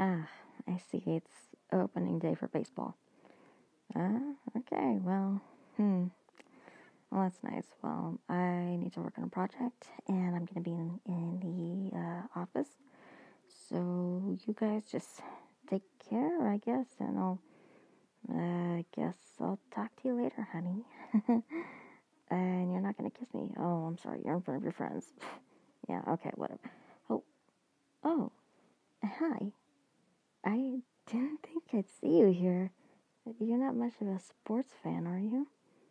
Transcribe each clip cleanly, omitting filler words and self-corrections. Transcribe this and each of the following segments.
Ah, I see. It's opening day for baseball. Okay, well, well, that's nice. Well, I need to work on a project, and I'm gonna be in the office. So you guys just take care, I guess, and I guess I'll talk to you later, honey. And you're not gonna kiss me. Oh, I'm sorry. You're in front of your friends. Yeah. Okay. Whatever. Oh. Hi. I didn't think I'd see you here. You're not much of a sports fan, are you?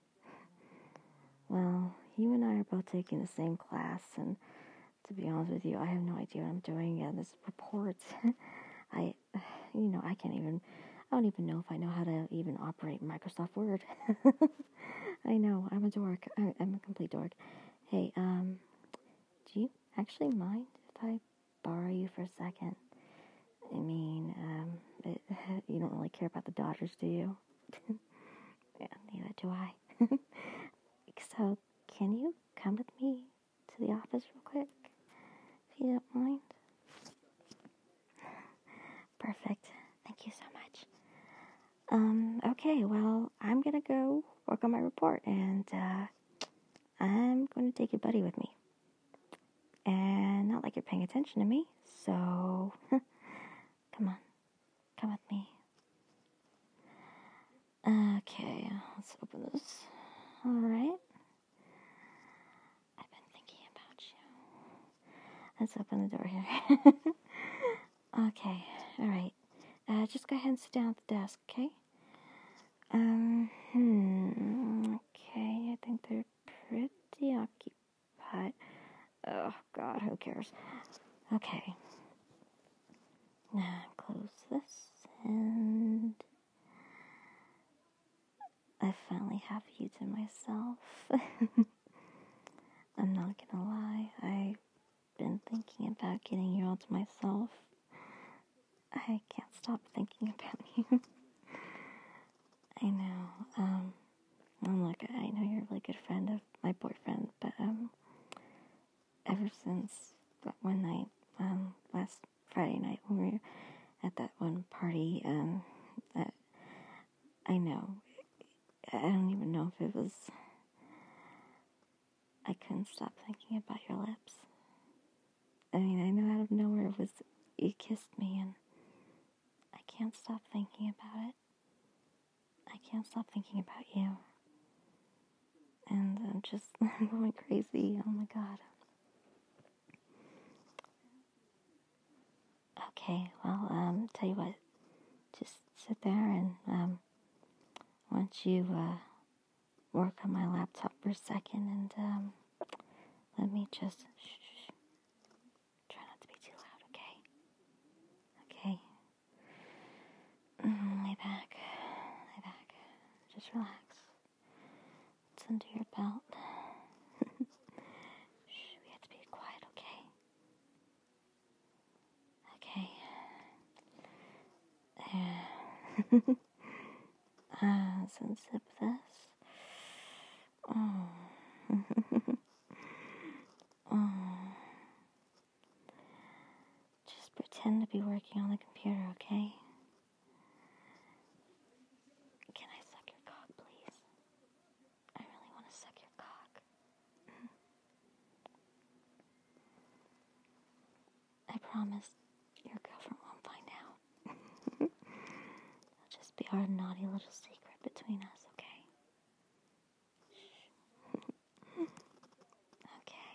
Well, you and I are both taking the same class, and to be honest with you, I have no idea what I'm doing. Yeah, this report, I, I don't even know if I know how to even operate Microsoft Word. I know, I'm a dork. I'm a complete dork. Hey, do you actually mind if I borrow you for a second? I mean, you don't really care about the Dodgers, do you? Yeah, neither do I. So, can you come with me to the office real quick, if you don't mind? Perfect. Thank you so much. Okay, well, I'm gonna go work on my report, and, I'm gonna take your buddy with me. And not like you're paying attention to me, so, come on, come with me. Okay, let's open this. Alright. I've been thinking about you. Let's open the door here. Okay, alright. Just go ahead and sit down at the desk, okay? Okay, I think they're pretty occupied. Oh, God, who cares? Okay. Now, close this, and I finally have you to myself. I'm not gonna lie, I've been thinking about getting you all to myself. I can't stop thinking about you. I know, look, I know you're a really good friend of my boyfriend, but, ever since that one night, last Friday night when we were at that one party, I know, I don't even know if it was, I couldn't stop thinking about your lips. I mean, I know out of nowhere you kissed me, and I can't stop thinking about it. I can't stop thinking about you. And I'm just going crazy. Oh my God. Okay, well, tell you what, just sit there, and, why don't you, work on my laptop for a second, and, let me just, shh, try not to be too loud, okay? Okay. Lay back, just relax. It's under your belt. Shh, we have to be quiet, okay? There. Unzip this. Oh. Oh. Just pretend to be working on the computer, okay? Can I suck your cock, please? I really want to suck your cock. I promise your girlfriend won't find out. It'll just be our naughty little secret between us, okay? Okay.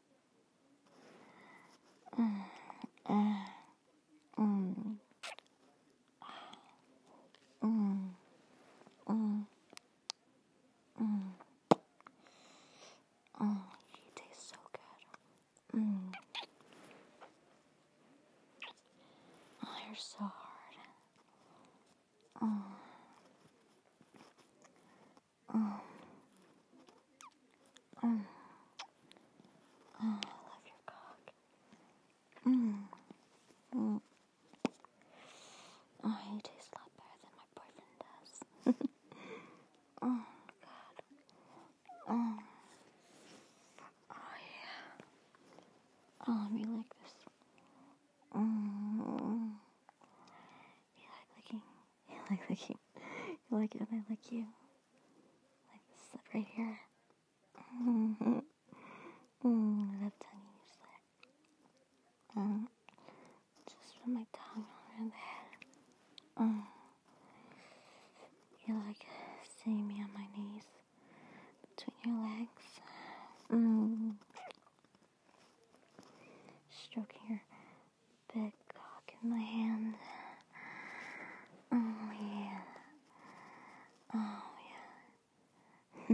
Oh, you taste so good. Oh, you're so hard. Oh. Oh. Oh. Oh, I love your cock. Oh, you taste a lot better than my boyfriend does. Oh, God. Oh. Oh, yeah. Oh, let me like this. like licking. You like it when I lick you. Like this slit right here. Mm-hmm. I love tongue usually. Just put my tongue on the head. You like seeing me on my knees between your legs. Stroking your big cock in my hand. Oh yeah. Oh yeah.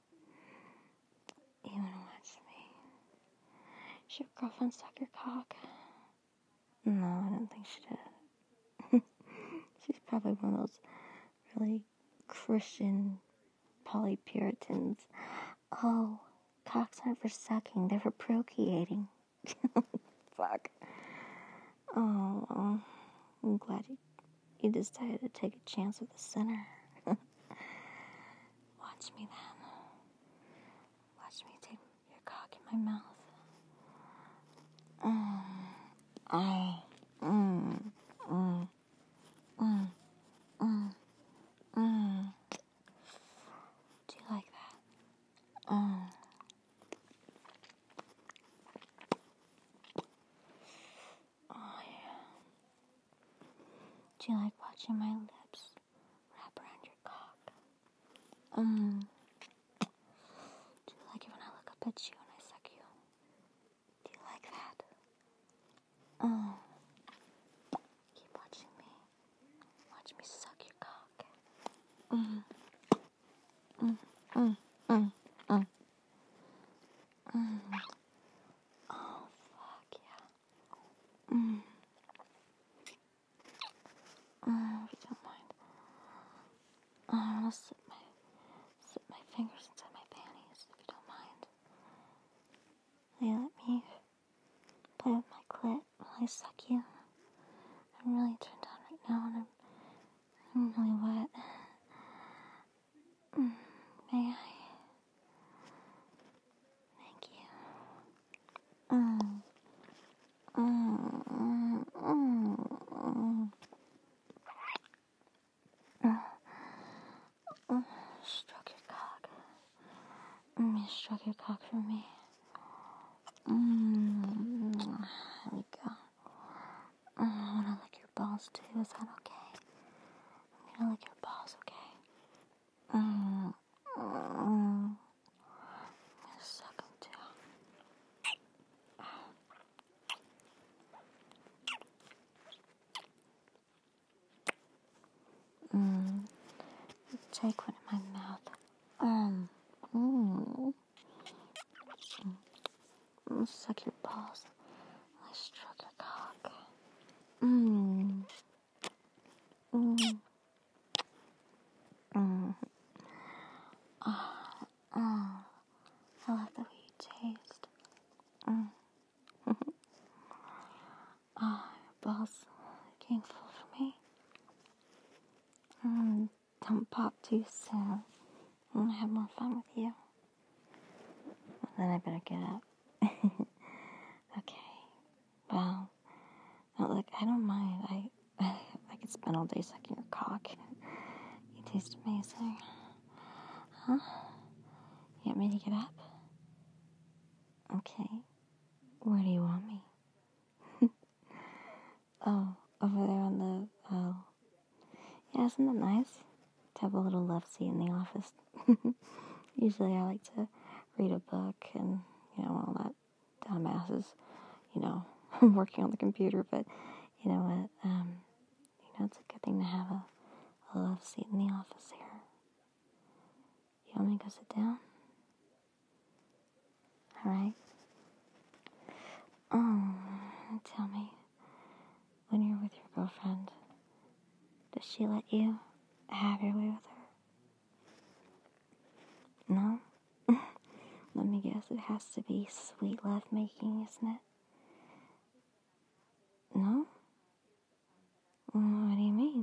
You wanna watch me? Should your girlfriend suck your cock? No, I don't think she did. She's probably one of those really Christian poly-Puritans. Oh, cocks aren't for sucking, they're for procreating. Fuck. Oh, I'm glad you decided to take a chance with the sinner. Watch me then. Watch me take your cock in my mouth. Do you like that? Oh yeah. Do you like watching my lips wrap around your cock? Do you like it when I look up at you and I suck you? Do you like that? Keep watching me. Watch me suck your cock. Oh, fuck yeah. If you don't mind. I want to slip my fingers inside my panties, if you don't mind. Will you let me play with my clit while I suck you? I'm really turned on right now and I'm really wet. May I? Thank you. Stroke your cock. Stroke your cock for me. There we go. I want to lick your balls too. Is that okay? I'm gonna lick your balls, okay? I'm gonna suck them too. Take one in my mouth. Suck your balls. I stroke your cock. I like the way you taste. Your balls getting full for me. Don't pop too soon. I want to have more fun with you. Well, then I better get up. Okay. Well, look, I don't mind. I could spend all day sucking your cock. You taste amazing. Huh? You want me to get up? Okay. Where do you want me? Oh, over there on the, yeah, isn't that nice? To have a little love seat in the office. Usually I like to read a book and, all that dumbasses, working on the computer, but you know what, it's a good thing to have a love seat in the office here. You want me to go sit down? Alright. Tell me, when you're with your girlfriend, does she let you have your way with her? No? Let me guess, it has to be sweet love making, isn't it? No? What do you mean?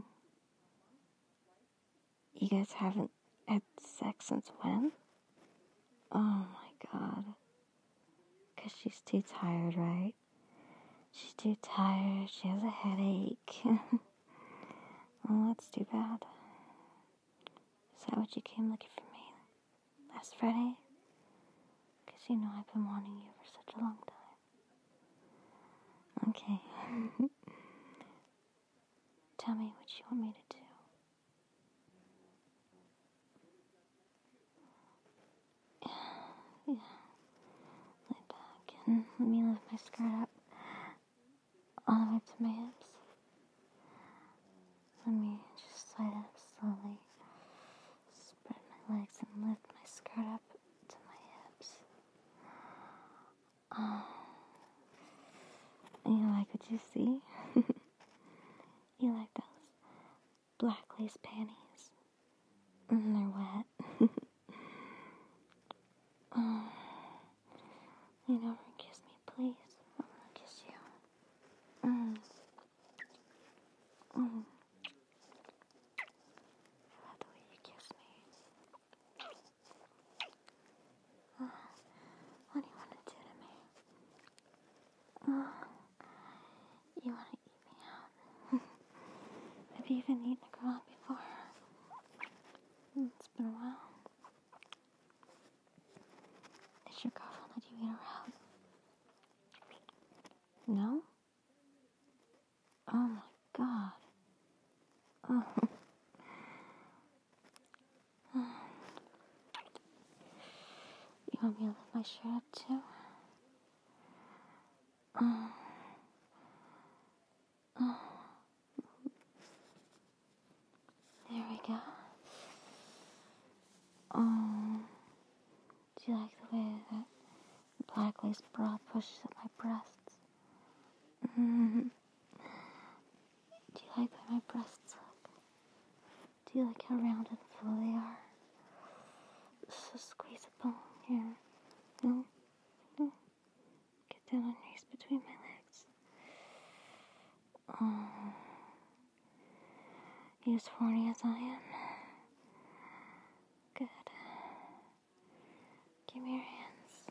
You guys haven't had sex since when? Oh my god. 'Cause she's too tired, right? She's too tired. She has a headache. Oh, that's too bad. Is that what you came looking for me last Friday? Because you know I've been wanting you for such a long time. Okay. Tell me what you want me to do. Yeah. Lay back and let me lift my skirt up all the way to my hips. Let me just slide it up slowly. Spread my legs and lift my skirt up to my hips. You like what you see? You like those black lace panties? They're wet. You never kiss me, please. I want to kiss you. I love the way you kiss me. What do you want to do to me? You want to eat me out? Have you even eaten a girl out before? It's been a while. Did your girlfriend let you eat her out? No? Oh my god. Oh. You want me to lift my shirt up too? There we go. Do you like the way that black lace bra pushes at my breasts? Do you like the way my breasts look? Do you like how round and full they are? So squeezable. Here. No? No? Get down on your knees between my legs. You as horny as I am? Good. Give me your hands.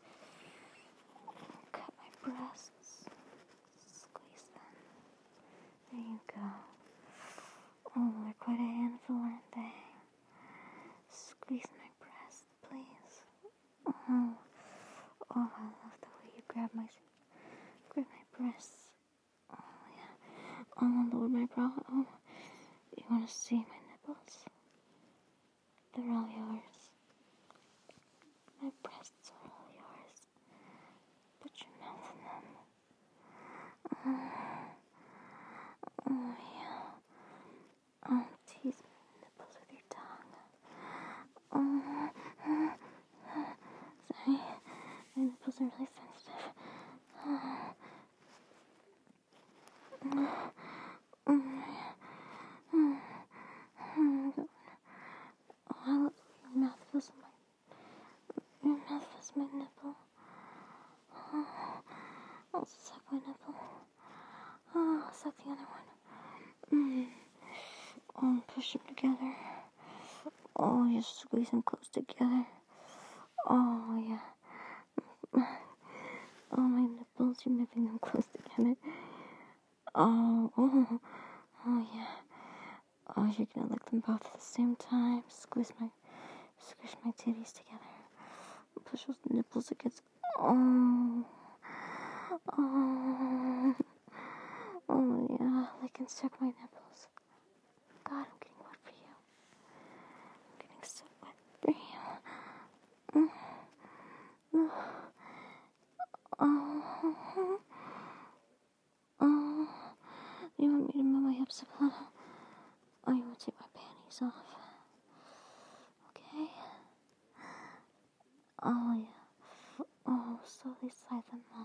Cut my breasts. Squeeze them. There you go. Oh, they're quite a handful, aren't they? Squeeze my breasts, please. Oh, I love the way you grab my breasts. Oh, yeah. Oh, lower my bra. Oh, you want to see my nipples? They're all yours. My breasts are all yours. Put your mouth in them. Oh, yeah. Oh, tease my nipples with your tongue. Oh, sorry. My nipples are really sensitive. Your mouth feels my nipple. I'll suck my nipple. I'll suck the other one. Push them together. Oh, you squeeze them close together. Oh, yeah. Oh, my nipples, you're nipping them close together. Oh, yeah. Oh, you're gonna lick them both at the same time. Squish my titties together. Push those nipples against. Oh, yeah. Lick and suck my nipples. God, I'm getting wet for you. I'm getting so wet for you. You want me to move my hips a little? Oh, you want to take my panties off? Okay. Oh, yeah. Oh, slowly slide them off.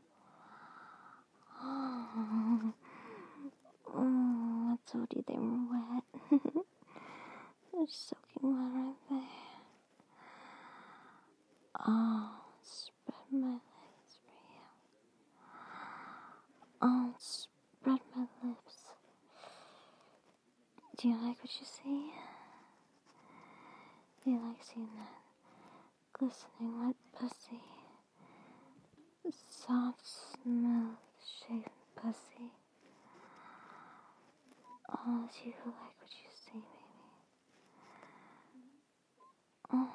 Oh, I told you they were wet. They're soaking wet right there. Oh, spread my legs for you. Oh, spread my lips. Do you like what you see? Do you like seeing that glistening wet pussy? Soft, smooth, shaven pussy. Oh, do you like what you see, baby? Oh,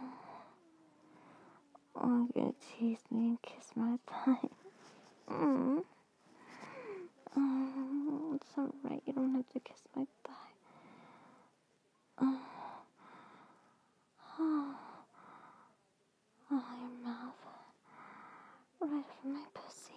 you're gonna tease me and kiss my thigh. Mm. Oh, it's alright. You don't have to kiss my thigh. Oh, oh, your mouth. Right over my pussy.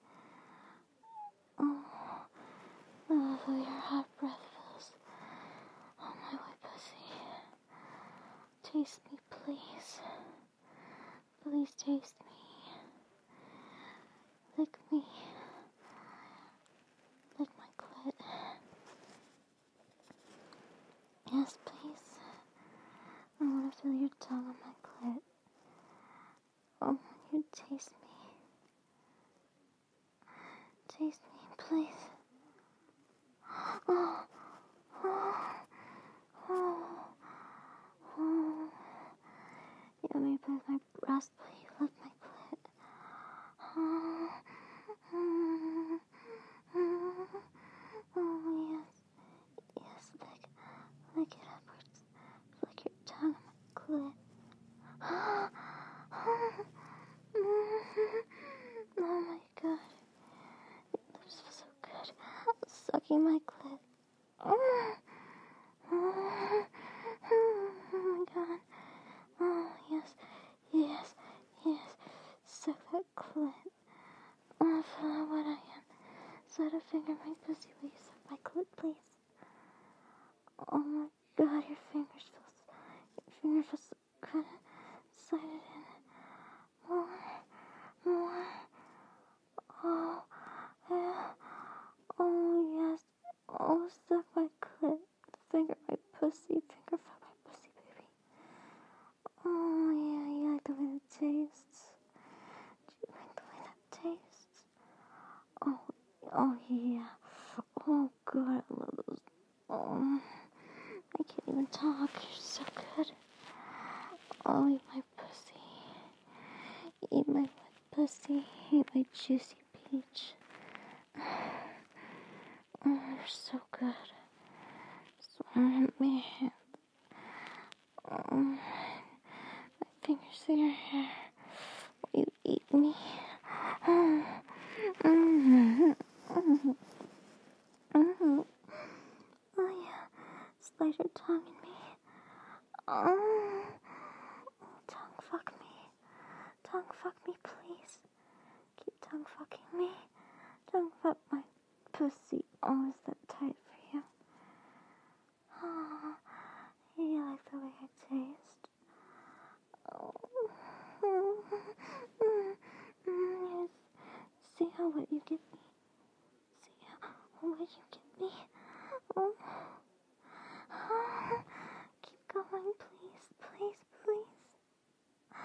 Oh, your hot breath feels on my white pussy. Taste me, please. Please taste me. Lick me. Lick my clit. Yes, please. I want to feel your tongue on my clit. Oh, you taste me. Taste me, please. Oh, oh, oh, oh. You want me to play with my breast, but you lick my clit. Oh, oh, yes. Yes, lick it upwards. Lick your tongue on my clit. Oh my god. Your lips feel so good. Sucking my clit. Oh my god. Oh, yes. Yes. Yes. Suck that clit. Oh, feel how wet I am. Slide a finger in my pussy. Will you suck my clit, please? Oh my god, your fingers feel so good. Slide it in. More. Oh, yeah. Oh, yes. Oh, suck my clit. Finger my pussy. Finger fuck my pussy, baby. Oh, yeah, you like the way that tastes. Do you like the way that tastes? Oh, yeah. Oh, God, I love those. Oh, I can't even talk. You're so good. Oh, eat my pussy. Eat my wet pussy. Eat my juicy peach. Oh, you're so good. Just wanna hit my hand. Oh, my fingers in your hair. Will you eat me? Oh, oh yeah. Slide your tongue in me. Oh, tongue fuck me. Tongue fuck me, please. Keep tongue fucking me. Tongue fuck my pussy. Oh, is that tight for you? Oh, you like the way I taste? Oh. Yes. See how wet you get me? See how wet you get me? Oh. Oh. Keep going, please, please, please.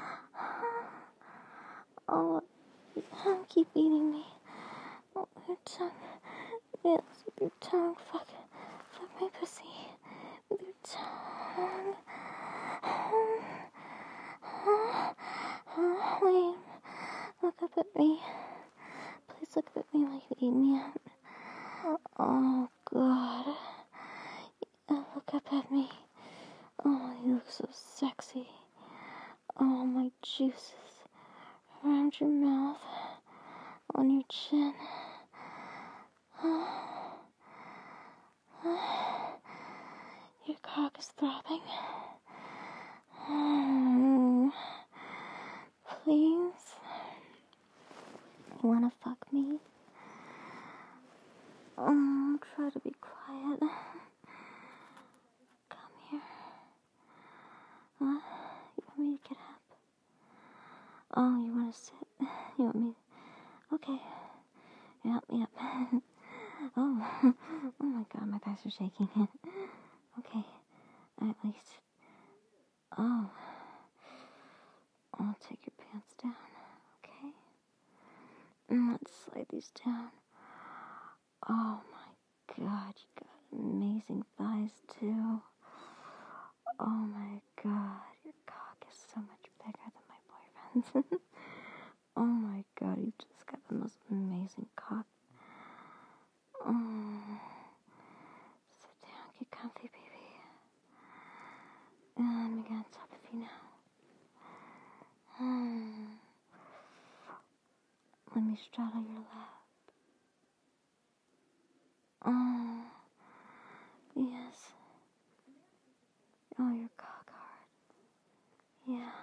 Oh, keep eating me. Oh, your tongue. Yes, with your tongue. Fuck my pussy. With your tongue. Wait. Look up at me. Please look up at me while you eat me up. Oh, God. Look up at me. Oh, you look so sexy. Oh, my juices around your mouth, on your chin. Your cock is throbbing. Please? You wanna fuck me? Try to be quiet. Come here. You want me to get up? Oh, you wanna sit? You want me? Okay. Help me up. Oh my god, my thighs are shaking. Okay, at least. Oh, I'll take your pants down, okay? Let's slide these down. Oh my god, you got amazing thighs too. Oh my god, your cock is so much bigger than my boyfriend's. Oh my god, you just got the most amazing cock. Oh. Sit comfy, baby. And I'm gonna top of you now. Let me straddle your lap. Oh, yes. Oh, your cock hard. Yeah.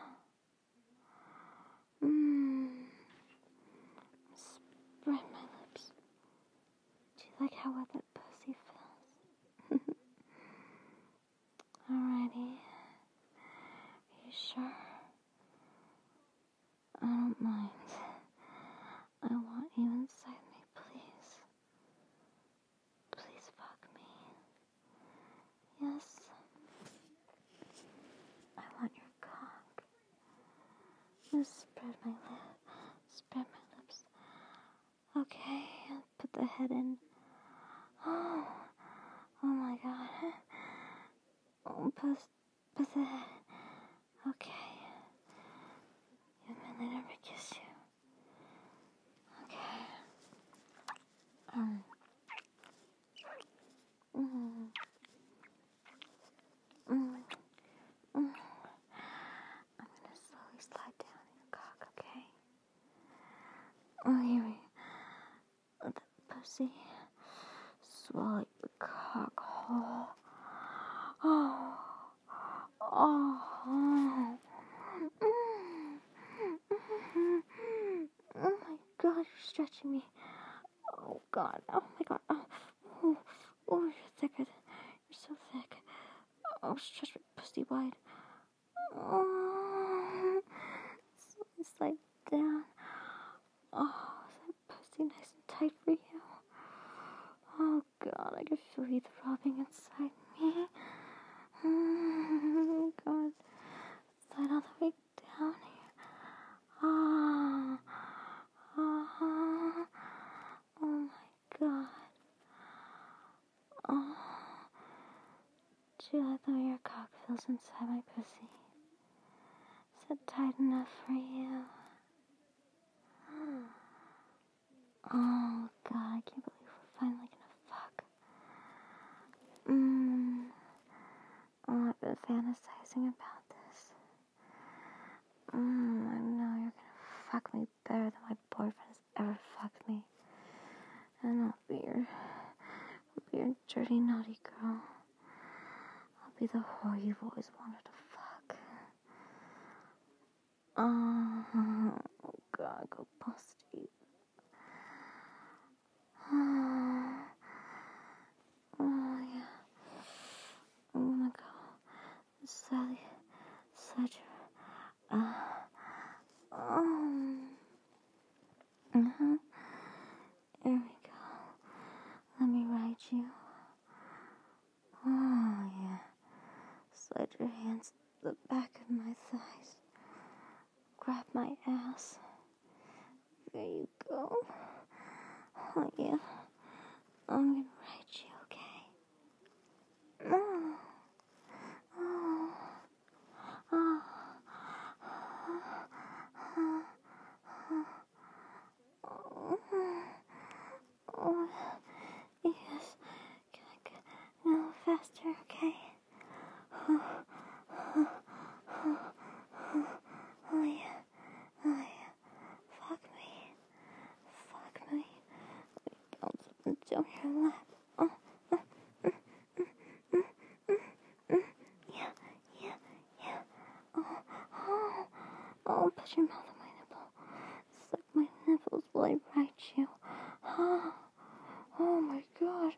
Spread my lips. Do you like how wet that pussy feels? Alrighty. Are you sure? I don't mind. I want you inside me, please. Please fuck me. Yes. I want your cock. Just spread my lips. Okay, I'll put the head in. Oh my god. Oh, put the head. Okay. You want me to never kiss you? Okay. I'm gonna slowly slide down your cock, okay? Oh, here we let the pussy swallow the cock whole. Oh my god, you're stretching me. Oh god, oh my god. Oh, you're thicker. You're so thick. Oh, stretch my pussy wide. Oh, slide down. Oh, is that pussy nice and tight for you? Oh god, I can feel you throbbing inside me. Oh god, slide all the way down here. Oh my god. Oh, do you like the way your cock feels inside my pussy? Is it tight enough for you? Oh god, I can't believe we're finally gonna fuck. Oh, I've been fantasizing about this. I know you're gonna fuck me better than my boyfriend has ever fucked me. And I'll be your dirty, naughty girl. I'll be the whore you've always wanted to fuck. Oh god, go busty. Oh yeah. I'm gonna go slide your There we go. Let me ride you. Oh yeah. Slide your hands to the back of my thighs. Grab my ass. There you go. Oh yeah. I'm gonna ride you, okay? Oh, yes. Can I go a little faster, okay? Oh yeah. Fuck me. Bounce up and down your lap. Yeah. Oh, put your mouth on my nipple. Suck my nipples while I ride you. Oh my god.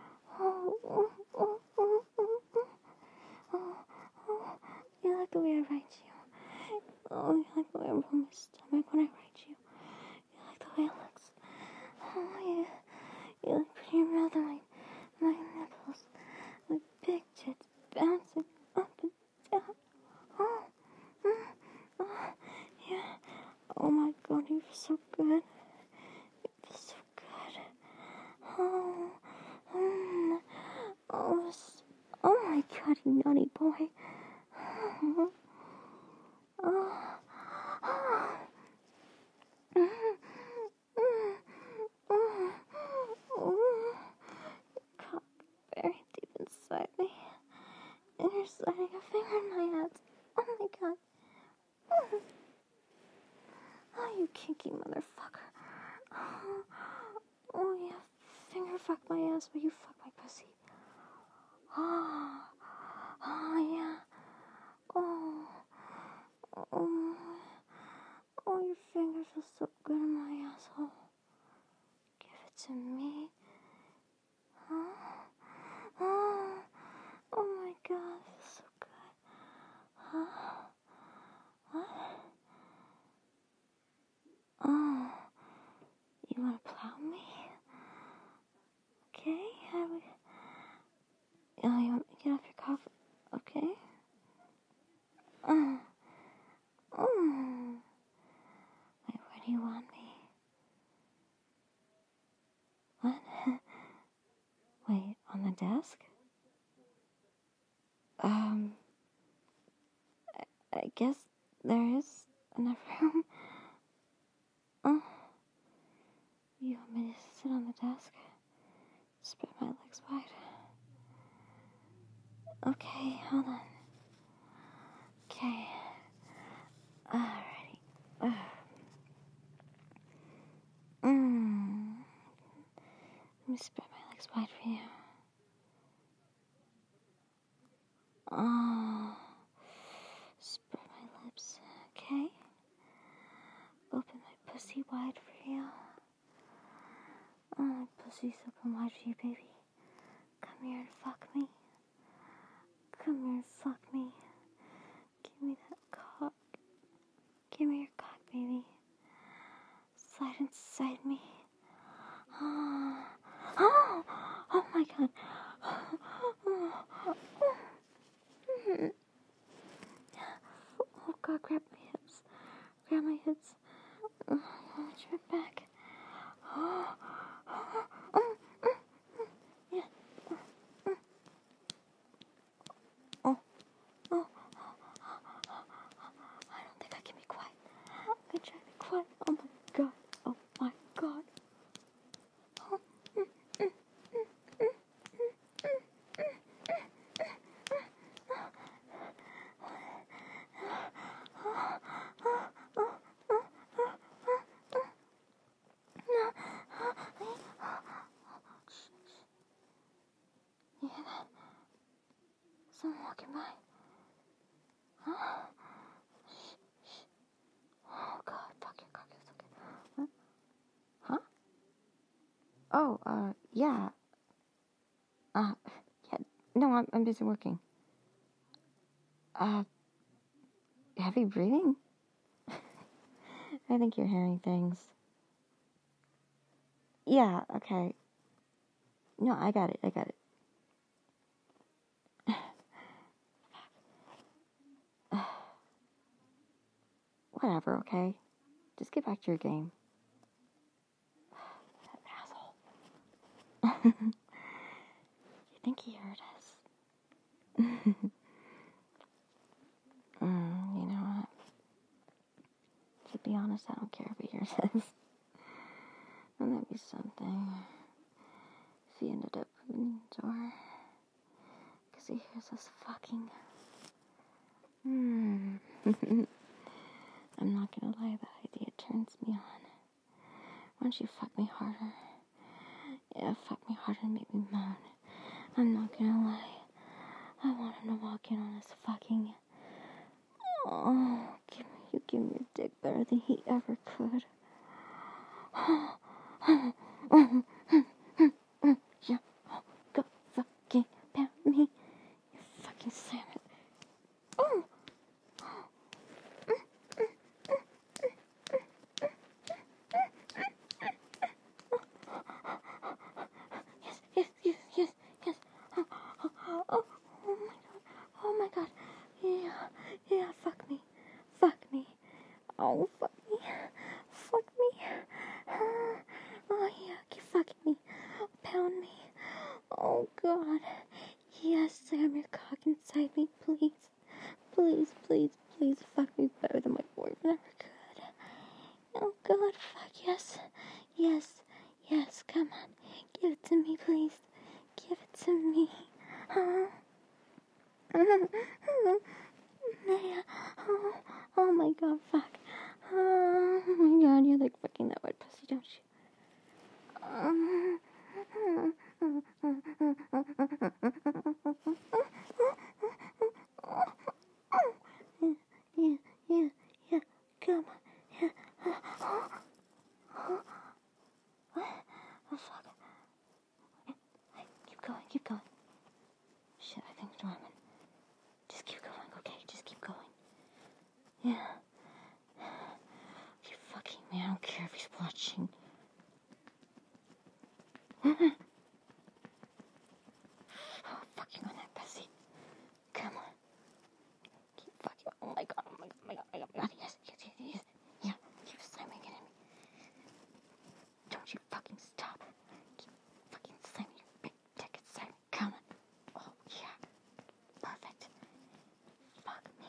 You like the way I ride you. Oh, you like the way I roll my stomach when I ride you. You like the way it looks. Oh yeah. You like putting your mouth on my nipples. My big tits bouncing up and down. Yeah. Oh my god, you feel so good. You feel so good. Oh my god, you naughty boy. Cock very deep inside me. You're sliding a finger in my ass. Oh my god. Oh, you kinky motherfucker. Oh yeah, finger fuck my ass while you fuck my pussy. Oh yeah. Oh, your finger feels so good in my asshole. Give it to me. Oh my god, it feels so good. What? Oh, you wanna plow me? Okay, you want me to get off your cough? Okay. Wait, where do you want me? What? Wait, on the desk? I guess there is enough room. You want me to sit on the desk? Spread my legs wide. Okay, hold on. Okay. Alrighty. Let me spread my legs wide for you. Spread my lips. Okay. Open my pussy wide for you. My pussy's open wide for you, baby. Come here and fuck me. Come here and fuck me. Give me that cock. Give me your cock, baby. Slide inside me. Oh my god. Oh god, grab my hips. Grab my hips. Watch my back. Yeah. Oh. I don't think I can be quiet. I'm gonna try to be quiet. Oh my god. Oh my god. You hear that? Someone walking by. Shh. Oh god, fuck your cock, it's okay. Huh? Oh, yeah. Yeah, no, I'm busy working. Heavy breathing? I think you're hearing things. Yeah, okay. No, I got it. Whatever, okay? Just get back to your game. That asshole. You think he heard us? You know what? To be honest, I don't care if he hears us. Wouldn't that be something? If he ended up opening the door. Because he hears us fucking. I'm not gonna lie, that idea turns me on. Why don't you fuck me harder? Yeah, fuck me harder and make me moan. I'm not gonna lie. I want him to walk in on us fucking. Oh, you give me your dick better than he ever could. Yeah, go fucking pound me. You fucking slam it. Oh. Yes. Oh my god. Yeah, fuck me. Oh, fuck me. Oh yeah, keep fucking me. Pound me. Oh god. Yes, slam your cock inside me, please. Please fuck me better than my boyfriend ever could. Oh god, fuck yes. Yes, come on. Give it to me, please. Give it to me. Oh my god, fuck. Oh my god, you like fucking that wet pussy, don't you? Yeah, come on. Yeah. Oh, fuck. Hey, keep going. Shit, I think Norman. Just keep going, okay? Just keep going. Yeah. You fucking man, I don't care if he's watching. Oh, fucking on that pussy. Come on. Keep fucking. Oh my god, oh my god, oh my god, oh my god. Yes. Yeah, keep slamming it in me. Don't you fucking stop. Keep fucking slamming your big dick inside me. Come on. Oh, yeah. Perfect. Fuck me.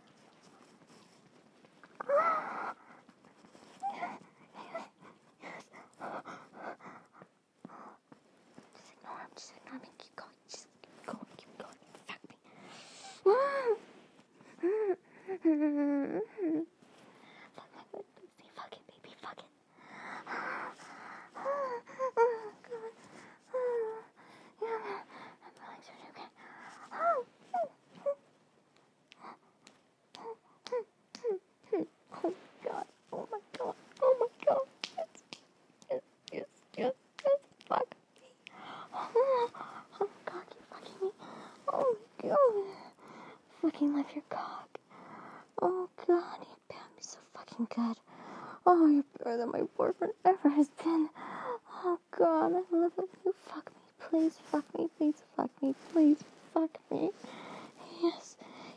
Just ignore me. Keep going. Just keep going. Fuck me. Fuck my good pussy. Fuck it, baby. Fuck it. Oh, God. Yeah. My legs are okay. Oh my god. Oh my god. Oh my god. Yes. Fuck me. Oh god, you fucking me. Oh my god. Fucking love your cock. Oh god, you found me so fucking good. Oh, you're better than my boyfriend ever has been. Oh god, I love it when you fuck me. Please fuck me. Please fuck me. Please fuck me. Yes.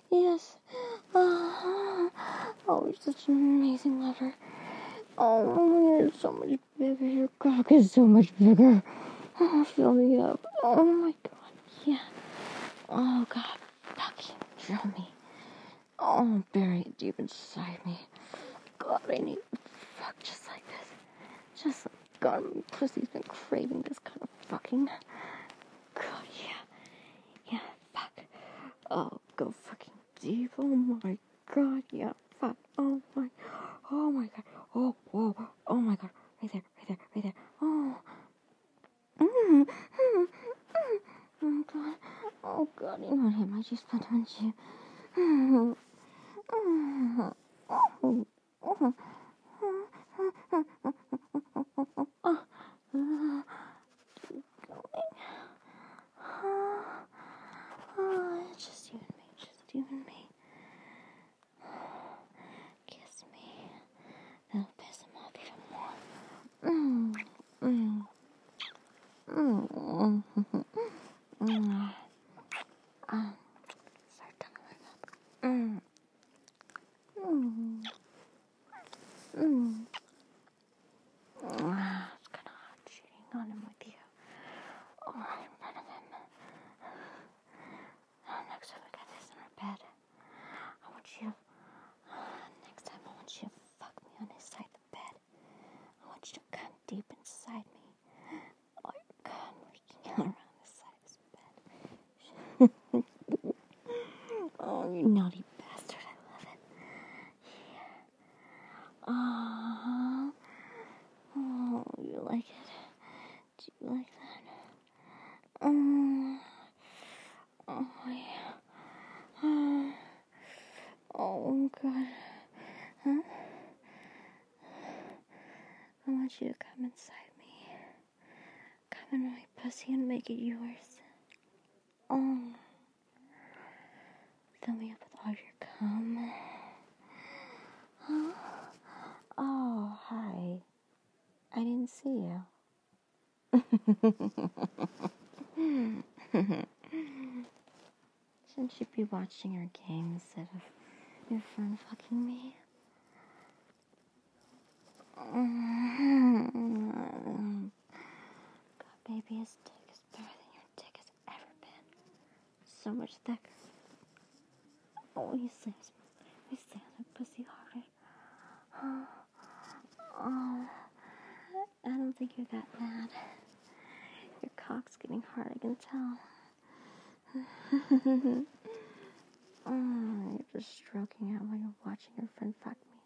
Oh, you're such an amazing lover. Oh, you're so much bigger. Your cock is so much bigger. Oh, fill me up. Oh my god, yeah. Oh god, fucking drill me. Oh, bury it deep inside me. God, I need to fuck just like this. Just like, God, my pussy's been craving this kind of fucking. God, yeah, fuck. Oh, go fucking deep. Oh my god, yeah, fuck. Oh my god. Oh, whoa. Oh my god. Right there. Oh. Oh god, you know what hit my G-spot, don't you? Just you and me. Kiss me. That'll piss him off even more. Start tonguing like that. It's kind of hot cheating on him with you. Oh, right in front of him. Next time we got this in our bed, next time I want you to fuck me on his side of the bed. I want you to come deep inside me. Oh, your cum leaking out around the side of his bed. Oh, you naughty bastard, I love it. Yeah. Oh, you like it? Do you like that? Oh, yeah. Oh, God. Huh? I want you to come inside me. Come in my pussy and make it yours. Oh. Fill me up with all your cum. Huh? Oh, hi. I didn't see you. Shouldn't you be watching your game instead of your friend fucking me? God, baby, his dick is better than your dick has ever been. So much thicker. Oh, he slams my pussy harder. Oh, I don't think you're that mad. Your cock's getting hard, I can tell. You're just stroking out while you're watching your friend fuck me.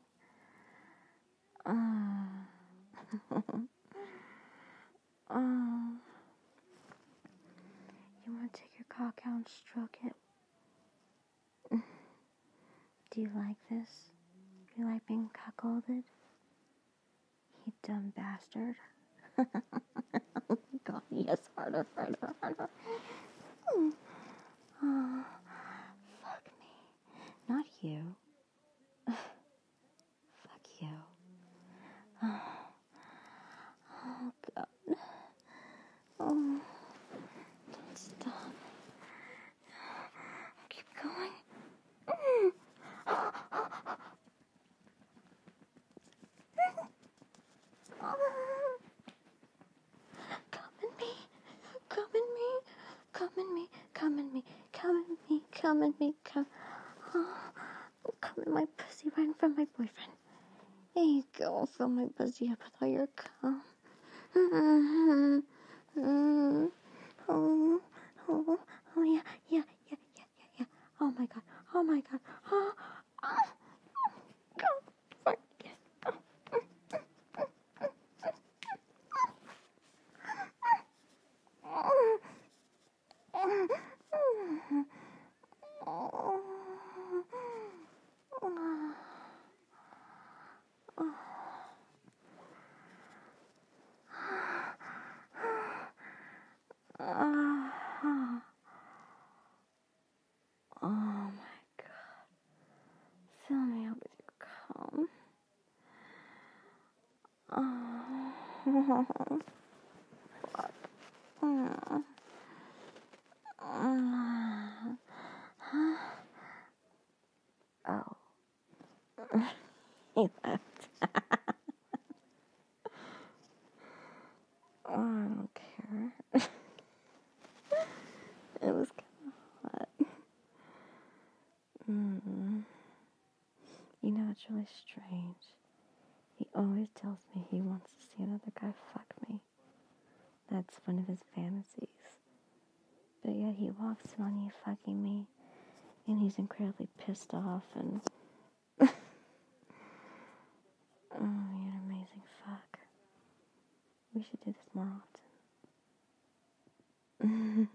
You want to take your cock out and stroke it? Do you like this? Do you like being cuckolded? You dumb bastard. Oh God, yes, harder. Oh, fuck me. Not you. Fuck you. Oh, God. Oh, don't stop. Keep going. Come in me. Come in my pussy right in front of my boyfriend. There you go. Fill my pussy up with all your cum. Oh, yeah. Oh my God. Oh, God. Fuck yes. Oh my God. Fill me up with your cum. Oh, fuck. Oh. He left. Oh, I don't care. It was kind of hot. You know, it's really strange. He always tells me he wants to see another guy fuck me. That's one of his fantasies. But yet he walks in on you fucking me, and he's incredibly pissed off, and oh, you're an amazing fuck. We should do this more often.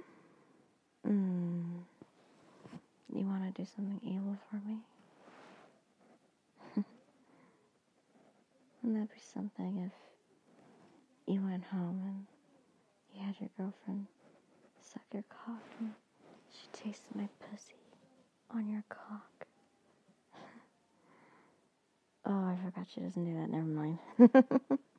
You want to do something evil for me? Wouldn't that be something if you went home and you had your girlfriend suck your cock and she tasted my pussy on your cock? Oh, I forgot she doesn't do that. Never mind.